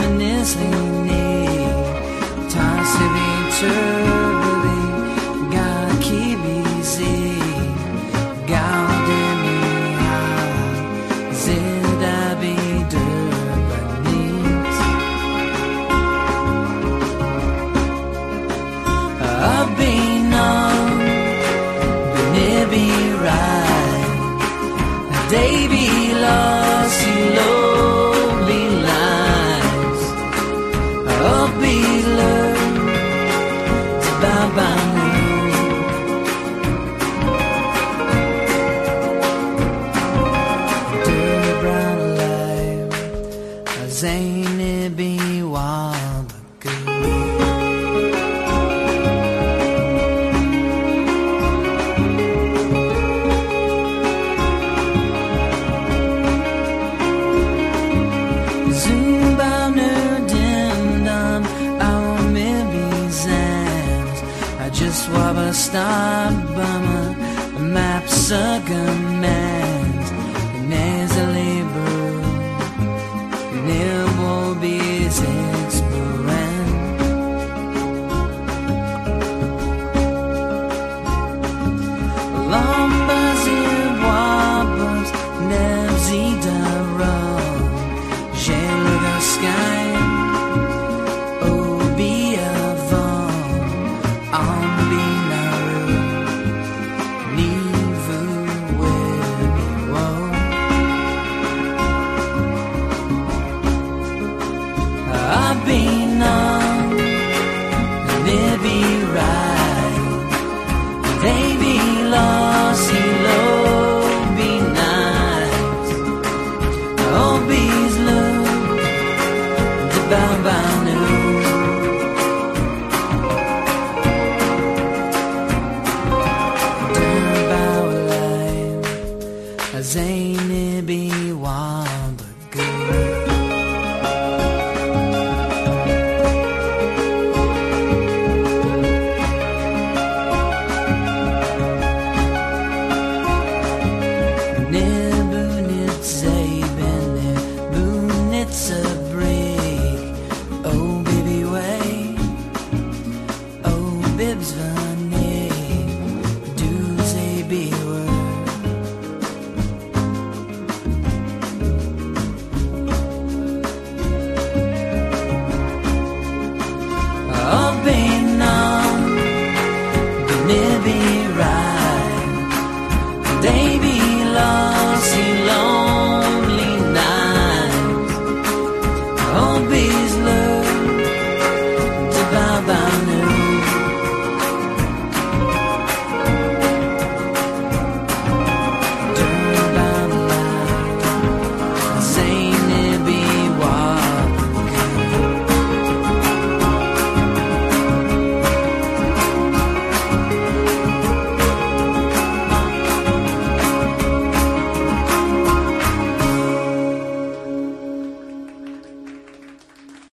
ominously near. Tossing turbulently, gotta keep easy. Gaudemi Zidabi Durbanese. I've been on Benibi ride. They be lost, you lonely lies. I'll be learned to bow by Zaini be Wabagoo. Zumba nerdindom, our maybe zans. I just wabba star bummer, a map sucker man's nasally brew. Nebo bis exploren. Lombas in wobbles, nebsy daro. Jeluga sky, obi avon, ambi naru, nivu webi wo. I've been on the Nibby ride. They be lost, low, be nice. Oh, bees look the Bambanu. Down about life, as a Nibby Wabagoo. It's a break, oh baby way, oh bibs vanny, do's a be word. Oh been on the Nibby ride, they be lost, lonely night. Oh, bees